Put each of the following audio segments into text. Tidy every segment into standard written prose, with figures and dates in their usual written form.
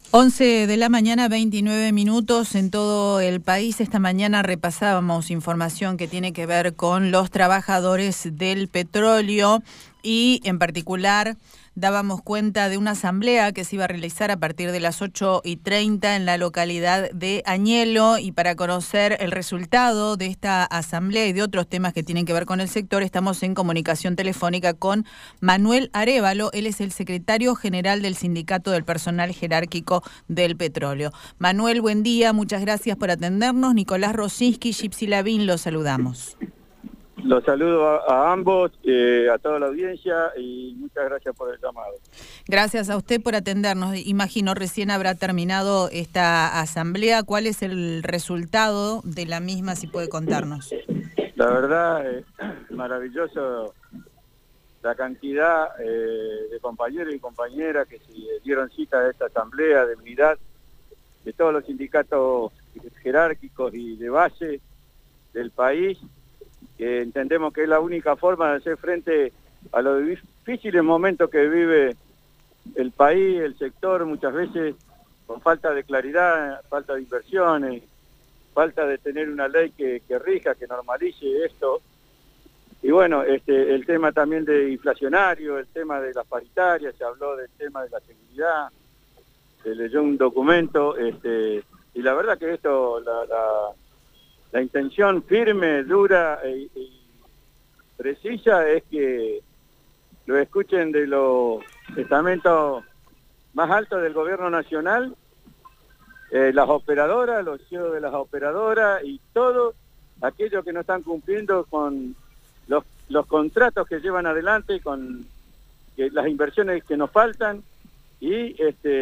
11 de la mañana, 29 minutos en todo el país. Esta mañana repasábamos información que tiene que ver con los trabajadores del petróleo y en particular dábamos cuenta de una asamblea que se iba a realizar a partir de las 8:30 en la localidad de Añelo, y para conocer el resultado de esta asamblea y de otros temas que tienen que ver con el sector, estamos en comunicación telefónica con Manuel Arévalo. Él es el secretario general del Sindicato del Personal Jerárquico del Petróleo. Manuel, buen día, muchas gracias por atendernos. Nicolás Rosinski, Gypsy Lavín, los saludamos. Los saludo a ambos, a toda la audiencia, y muchas gracias por el llamado. Gracias a usted por atendernos. Imagino recién habrá terminado esta asamblea. ¿Cuál es el resultado de la misma, si puede contarnos? La verdad, maravilloso la cantidad de compañeros y compañeras que se dieron cita a esta asamblea de unidad de todos los sindicatos jerárquicos y de base del país, que entendemos que es la única forma de hacer frente a los difíciles momentos que vive el país, el sector, muchas veces con falta de claridad, falta de inversiones, falta de tener una ley que rija, que normalice esto. Y bueno, el tema también de inflacionario, el tema de las paritarias, se habló del tema de la seguridad, se leyó un documento, y la verdad que esto, la intención firme, dura y precisa es que lo escuchen de los estamentos más altos del gobierno nacional, las operadoras, los CEOs de las operadoras y todos aquellos que no están cumpliendo con los contratos que llevan adelante, con las inversiones que nos faltan, y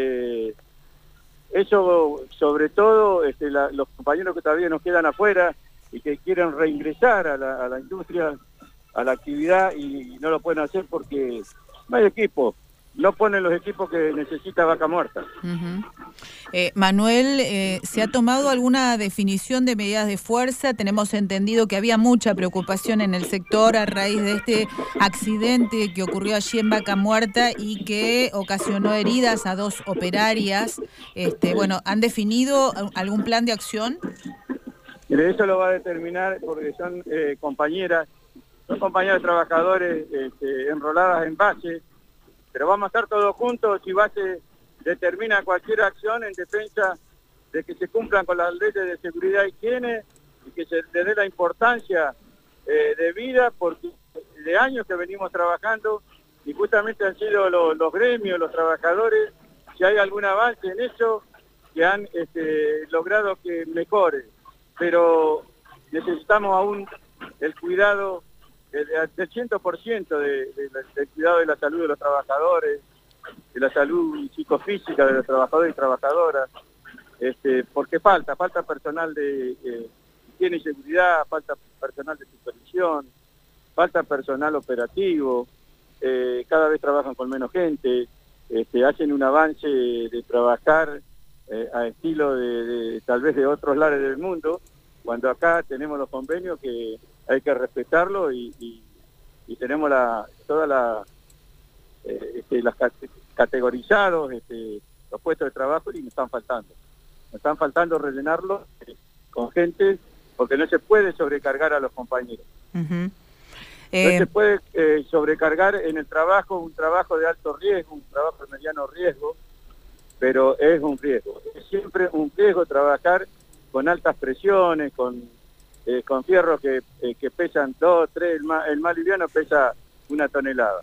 eso, sobre todo, los compañeros que todavía nos quedan afuera y que quieren reingresar a la industria, a la actividad, y no lo pueden hacer porque no hay equipo, no ponen los equipos que necesita Vaca Muerta. Manuel, ¿se ha tomado alguna definición de medidas de fuerza? Tenemos entendido que había mucha preocupación en el sector a raíz de este accidente que ocurrió allí en Vaca Muerta y que ocasionó heridas a 2 operarias. Bueno, ¿han definido algún plan de acción? Mire, eso lo va a determinar porque son compañeras trabajadores enroladas en base, pero vamos a estar todos juntos si base determina cualquier acción en defensa de que se cumplan con las leyes de seguridad y higiene y que se le dé la importancia debida, porque de años que venimos trabajando y justamente han sido los gremios, los trabajadores, si hay algún avance en eso, que han logrado que mejore, pero necesitamos aún el cuidado del 100% del cuidado de la salud de los trabajadores, de la salud psicofísica de los trabajadores y trabajadoras, porque falta personal de higiene y seguridad, falta personal de supervisión, falta personal operativo, cada vez trabajan con menos gente, hacen un avance de trabajar a estilo de tal vez de otros lares del mundo, cuando acá tenemos los convenios que hay que respetarlo y tenemos las categorizados los puestos de trabajo, y nos están faltando rellenarlos con gente, porque no se puede sobrecargar a los compañeros. No se puede sobrecargar en el trabajo, un trabajo de alto riesgo, un trabajo de mediano riesgo, pero es un riesgo, es siempre un riesgo trabajar con altas presiones, con fierros que pesan 2, 3, el más liviano pesa 1 tonelada.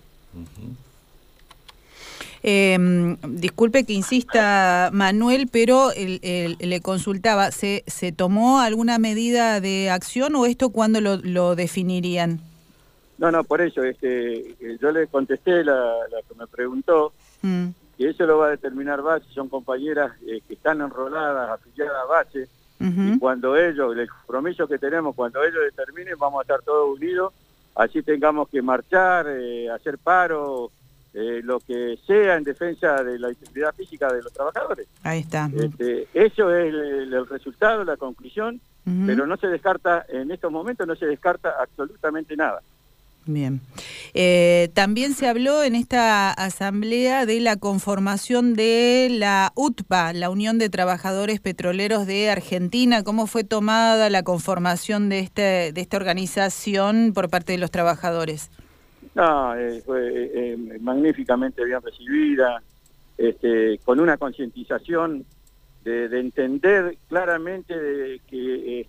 Disculpe que insista, Manuel, pero le consultaba, ¿se tomó alguna medida de acción o esto cuándo lo definirían? No, por eso, yo le contesté la que me preguntó, y eso lo va a determinar base, son compañeras que están enroladas, afiliadas a base, y cuando ellos, el compromiso que tenemos, cuando ellos determinen, vamos a estar todos unidos, así tengamos que marchar, hacer paro, lo que sea en defensa de la integridad física de los trabajadores. Ahí está. Eso es el resultado, la conclusión, pero no se descarta, en estos momentos no se descarta absolutamente nada. Bien. También se habló en esta asamblea de la conformación de la UTPA, la Unión de Trabajadores Petroleros de Argentina. ¿Cómo fue tomada la conformación de esta organización por parte de los trabajadores? No, fue magníficamente bien recibida, con una concientización de entender claramente que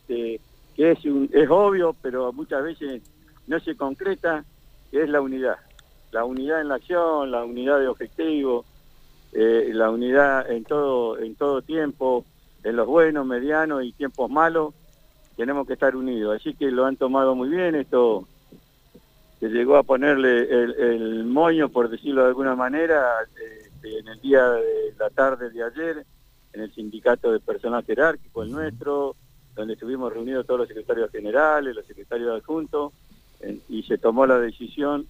es obvio, pero muchas veces no se concreta, que es la unidad en la acción, la unidad de objetivo, la unidad en todo tiempo, en los buenos, medianos y tiempos malos, tenemos que estar unidos. Así que lo han tomado muy bien, esto se llegó a ponerle el moño, por decirlo de alguna manera, en el día de la tarde de ayer, en el sindicato de personal jerárquico, el nuestro, donde estuvimos reunidos todos los secretarios generales, los secretarios adjuntos, y se tomó la decisión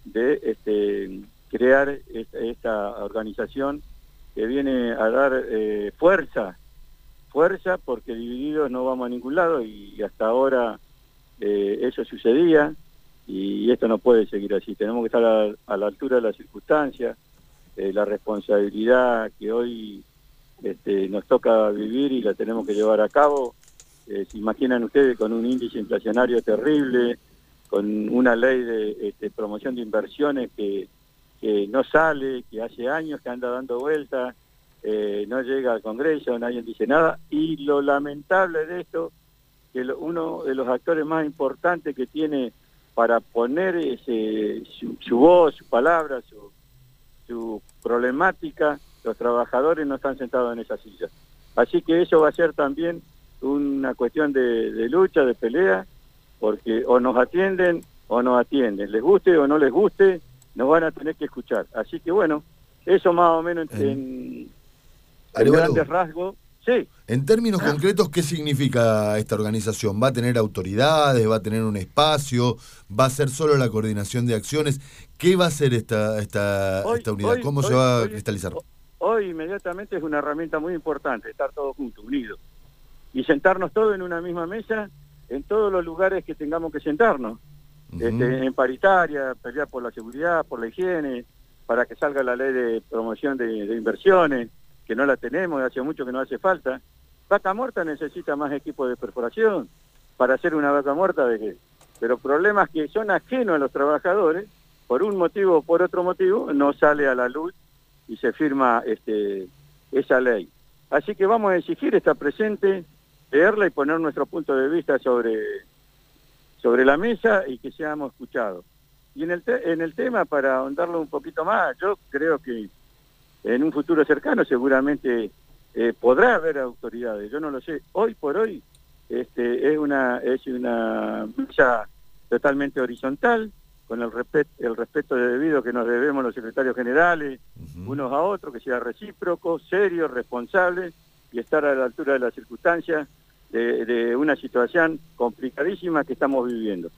de crear esta organización que viene a dar fuerza, porque divididos no vamos a ningún lado, y hasta ahora eso sucedía, y esto no puede seguir así. Tenemos que estar a la altura de las circunstancias, la responsabilidad que hoy nos toca vivir y la tenemos que llevar a cabo. Se imaginan ustedes, con un índice inflacionario terrible, con una ley de promoción de inversiones que no sale, que hace años que anda dando vueltas, no llega al Congreso, nadie dice nada, y lo lamentable de esto, que uno de los actores más importantes que tiene para poner su voz, su palabra, su problemática, los trabajadores no están sentados en esa silla. Así que eso va a ser también una cuestión de lucha, de pelea, porque o nos atienden o nos atienden, les guste o no les guste, nos van a tener que escuchar. Así que bueno, eso más o menos en grandes rasgos. Sí. En términos concretos, ¿qué significa esta organización? ¿Va a tener autoridades? ¿Va a tener un espacio? ¿Va a ser solo la coordinación de acciones? ¿Qué va a ser esta unidad? ¿Cómo se va a cristalizar? Hoy inmediatamente es una herramienta muy importante, estar todos juntos, unidos, y sentarnos todos en una misma mesa, en todos los lugares que tengamos que sentarnos, en paritaria, pelear por la seguridad, por la higiene, para que salga la ley de promoción de inversiones, que no la tenemos, hace mucho que no hace falta. Vaca Muerta necesita más equipo de perforación para hacer una vaca muerta, pero problemas que son ajenos a los trabajadores, por un motivo o por otro motivo, no sale a la luz y se firma esa ley. Así que vamos a exigir estar presente, leerla y poner nuestro punto de vista sobre la mesa y que seamos escuchados. Y en el tema, para ahondarlo un poquito más, yo creo que en un futuro cercano seguramente podrá haber autoridades, yo no lo sé. Hoy por hoy es una mesa totalmente horizontal, con el respeto debido que nos debemos los secretarios generales, unos a otros, que sea recíproco, serio, responsable, y estar a la altura de las circunstancias de una situación complicadísima que estamos viviendo.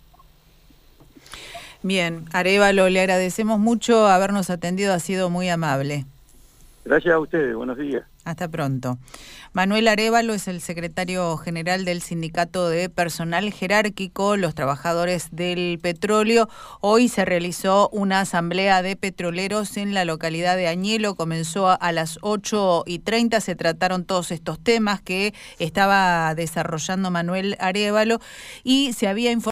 Bien, Arévalo, le agradecemos mucho habernos atendido, ha sido muy amable. Gracias a ustedes, buenos días. Hasta pronto. Manuel Arévalo es el secretario general del Sindicato de Personal Jerárquico, los trabajadores del petróleo. Hoy se realizó una asamblea de petroleros en la localidad de Añelo, comenzó a las 8:30, se trataron todos estos temas que estaba desarrollando Manuel Arévalo y se había informado